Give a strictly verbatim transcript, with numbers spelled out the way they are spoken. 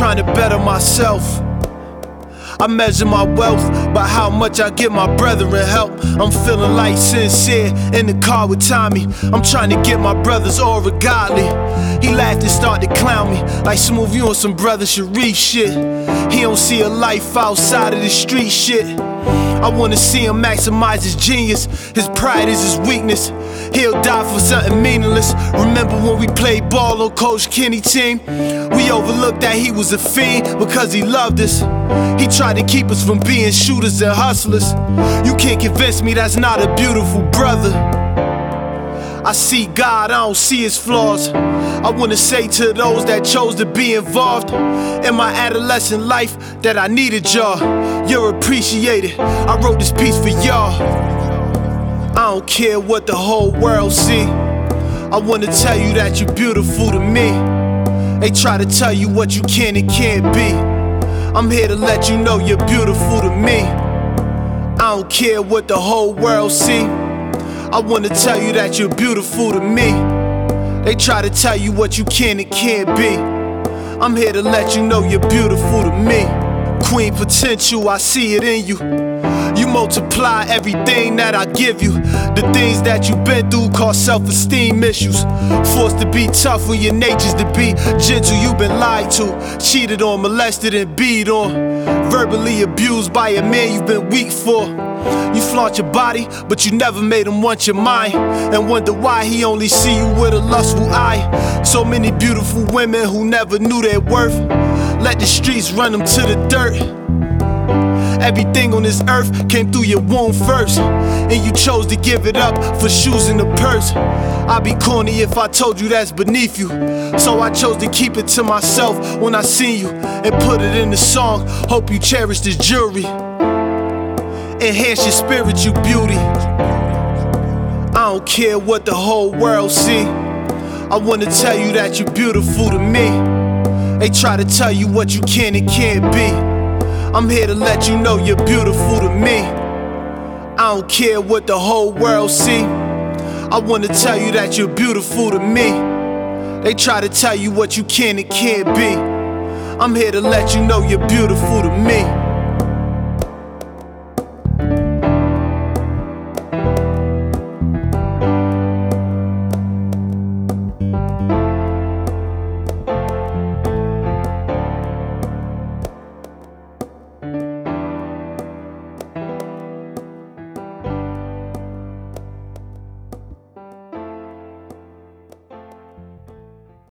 trying to better myself. I measure my wealth by how much I give my brethren help. I'm feeling like sincere in the car with Tommy. I'm trying to get my brothers all godly. He laughed and started to clown me like Smooth, you on some Brother Sharif shit. He don't see a life outside of the street shit. I wanna see him maximize his genius. His pride is his weakness. He'll die for something meaningless. Remember when we played ball on Coach Kenny team? We overlooked that he was a fiend because he loved us. He tried to keep us from being shooters and hustlers. You can't convince me that's not a beautiful brother. I see God, I don't see his flaws. I wanna say to those that chose to be involved in my adolescent life that I needed y'all. You're appreciated. I wrote this piece for y'all. I don't care what the whole world see. I wanna tell you that you're beautiful to me. They try to tell you what you can and can't be. I'm here to let you know you're beautiful to me. I don't care what the whole world see. I wanna tell you that you're beautiful to me. They try to tell you what you can and can't be. I'm here to let you know you're beautiful to me. Queen potential, I see it in you. You multiply everything that I give you. The things that you've been through cause self-esteem issues. Forced to be tough when your nature's to be gentle. You've been lied to, cheated on, molested and beat on. Verbally abused by a man you've been weak for. You flaunt your body, but you never made him want your mind. And wonder why he only see you with a lustful eye. So many beautiful women who never knew their worth. Let the streets run them to the dirt. Everything on this earth came through your womb first, and you chose to give it up for shoes and a purse. I'd be corny if I told you that's beneath you, so I chose to keep it to myself when I seen you and put it in the song. Hope you cherish this jewelry, enhance your spiritual beauty. I don't care what the whole world see. I wanna tell you that you're beautiful to me. They try to tell you what you can and can't be. I'm here to let you know you're beautiful to me. I don't care what the whole world see. I wanna tell you that you're beautiful to me. They try to tell you what you can and can't be. I'm here to let you know you're beautiful to me.